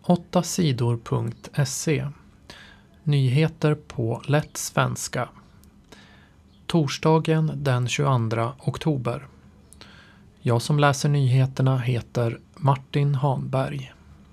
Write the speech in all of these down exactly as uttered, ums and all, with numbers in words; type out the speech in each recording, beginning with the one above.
åtta sidor punkt se. Nyheter på lätt svenska. Torsdagen den tjugoandra oktober. Jag som läser nyheterna heter Martin Hanberg.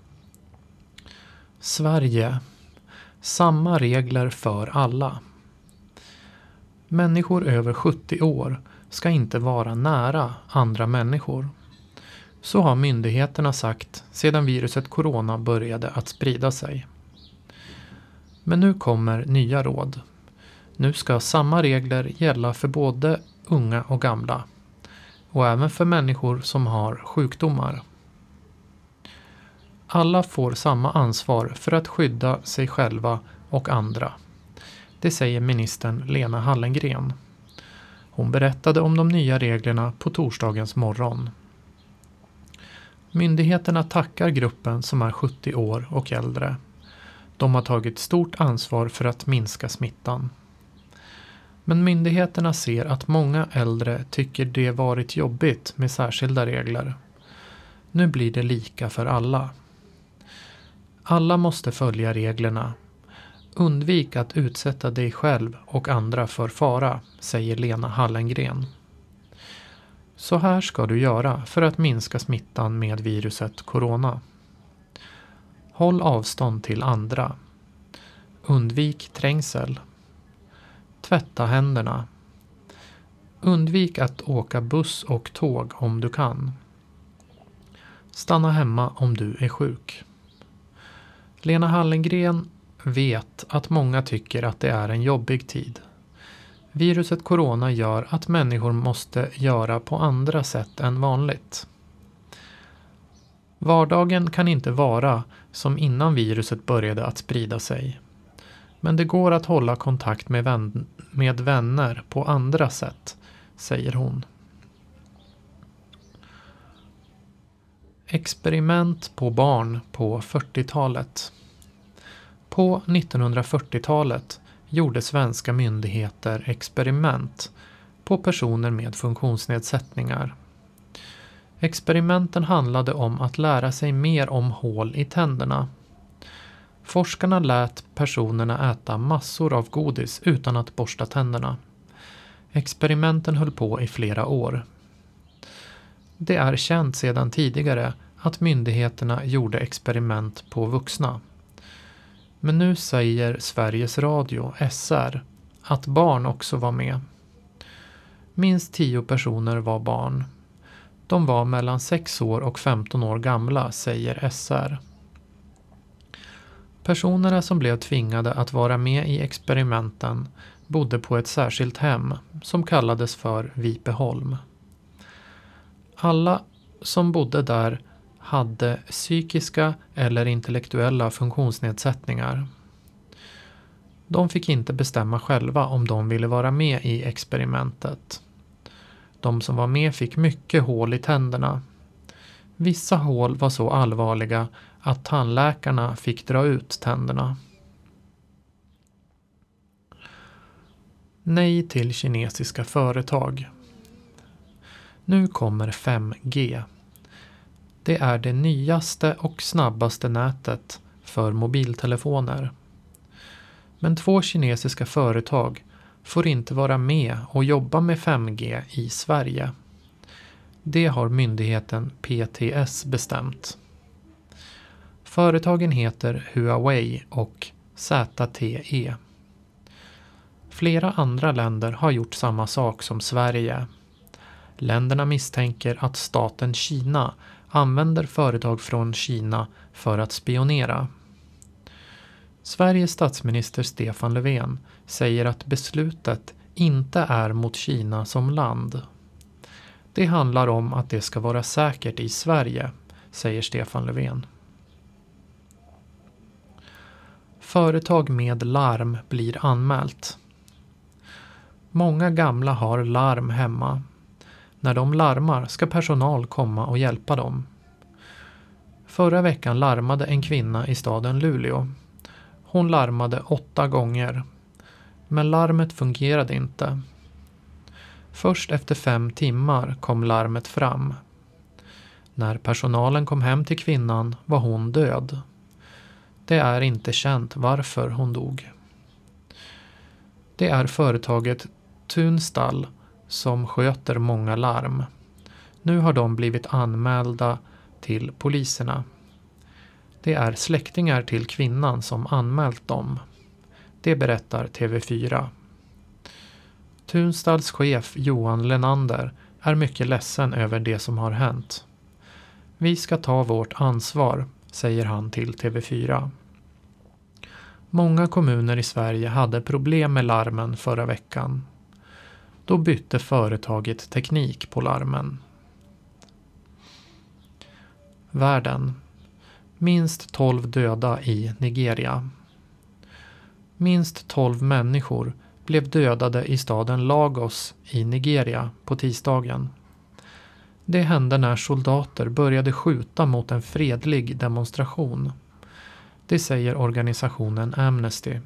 Sverige. Samma regler för alla. Människor över sjuttio år ska inte vara nära andra människor. Så har myndigheterna sagt sedan viruset corona började att sprida sig. Men nu kommer nya råd. Nu ska samma regler gälla för både unga och gamla. Och även för människor som har sjukdomar. Alla får samma ansvar för att skydda sig själva och andra. Det säger ministern Lena Hallengren. Hon berättade om de nya reglerna på torsdagens morgon. Myndigheterna tackar gruppen som är sjuttio år och äldre. De har tagit stort ansvar för att minska smittan. Men myndigheterna ser att många äldre tycker det varit jobbigt med särskilda regler. Nu blir det lika för alla. Alla måste följa reglerna. Undvik att utsätta dig själv och andra för fara, säger Lena Hallengren. Så här ska du göra för att minska smittan med viruset corona. Håll avstånd till andra. Undvik trängsel. Tvätta händerna. Undvik att åka buss och tåg om du kan. Stanna hemma om du är sjuk. Lena Hallengren vet att många tycker att det är en jobbig tid. Viruset corona gör att människor måste göra på andra sätt än vanligt. Vardagen kan inte vara som innan viruset började att sprida sig. Men det går att hålla kontakt med, vän- med vänner på andra sätt, säger hon. Experiment på barn på fyrtiotalet. På nittonhundrafyrtiotalet gjorde svenska myndigheter experiment på personer med funktionsnedsättningar. Experimenten handlade om att lära sig mer om hål i tänderna. Forskarna lät personerna äta massor av godis utan att borsta tänderna. Experimenten höll på i flera år. Det är känt sedan tidigare att myndigheterna gjorde experiment på vuxna. Men nu säger Sveriges Radio, S R, att barn också var med. Minst tio personer var barn. De var mellan sex år och femton år gamla, säger S R. Personerna som blev tvingade att vara med i experimenten bodde på ett särskilt hem som kallades för Vipeholm. Alla som bodde där hade psykiska eller intellektuella funktionsnedsättningar. De fick inte bestämma själva om de ville vara med i experimentet. De som var med fick mycket hål i tänderna. Vissa hål var så allvarliga att tandläkarna fick dra ut tänderna. Nej till kinesiska företag. Nu kommer fem G. Det är det nyaste och snabbaste nätet för mobiltelefoner. Men två kinesiska företag får inte vara med och jobba med fem G i Sverige. Det har myndigheten P T S bestämt. Företagen heter Huawei och Z T E. Flera andra länder har gjort samma sak som Sverige. Länderna misstänker att staten Kina använder företag från Kina för att spionera. Sveriges statsminister Stefan Löfven säger att beslutet inte är mot Kina som land. Det handlar om att det ska vara säkert i Sverige, säger Stefan Löfven. Företag med larm blir anmält. Många gamla har larm hemma. När de larmar ska personal komma och hjälpa dem. Förra veckan larmade en kvinna i staden Luleå. Hon larmade åtta gånger. Men larmet fungerade inte. Först efter fem timmar kom larmet fram. När personalen kom hem till kvinnan var hon död. Det är inte känt varför hon dog. Det är företaget Tunstall som sköter många larm. Nu har de blivit anmälda till poliserna. Det är släktingar till kvinnan som anmält dem. Det berättar T V fyra. Tunstalls chef Johan Lenander är mycket ledsen över det som har hänt. Vi ska ta vårt ansvar, säger han till T V fyra. Många kommuner i Sverige hade problem med larmen förra veckan. Då bytte företaget teknik på larmen. Världen. Minst tolv döda i Nigeria. Minst tolv människor blev dödade i staden Lagos i Nigeria på tisdagen. Det hände när soldater började skjuta mot en fredlig demonstration. Det säger organisationen Amnesty.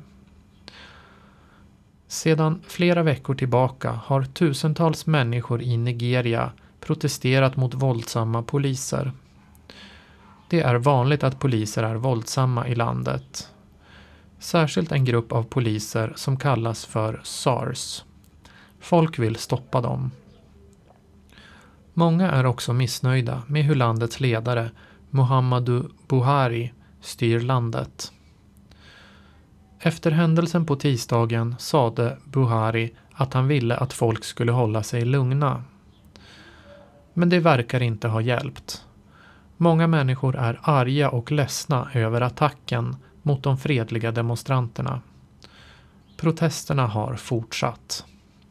Sedan flera veckor tillbaka har tusentals människor i Nigeria protesterat mot våldsamma poliser. Det är vanligt att poliser är våldsamma i landet. Särskilt en grupp av poliser som kallas för SARS. Folk vill stoppa dem. Många är också missnöjda med hur landets ledare Muhammadu Buhari styr landet. Efter händelsen på tisdagen sade Buhari att han ville att folk skulle hålla sig lugna. Men det verkar inte ha hjälpt. Många människor är arga och ledsna över attacken mot de fredliga demonstranterna. Protesterna har fortsatt.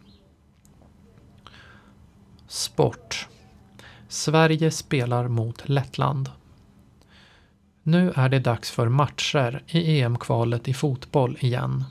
Sport. Sverige spelar mot Lettland. Nu är det dags för matcher i E M-kvalet i fotboll igen.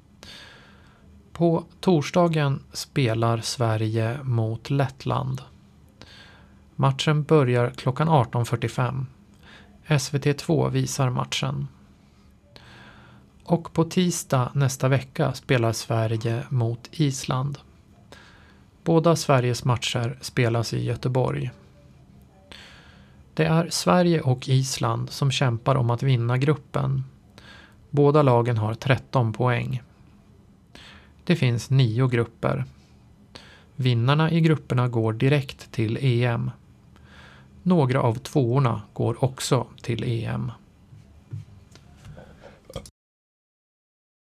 På torsdagen spelar Sverige mot Lettland. Matchen börjar klockan arton fyrtiofem. S V T två visar matchen. Och på tisdag nästa vecka spelar Sverige mot Island. Båda Sveriges matcher spelas i Göteborg. Det är Sverige och Island som kämpar om att vinna gruppen. Båda lagen har tretton poäng. Det finns nio grupper. Vinnarna i grupperna går direkt till E M. Några av tvåorna går också till E M.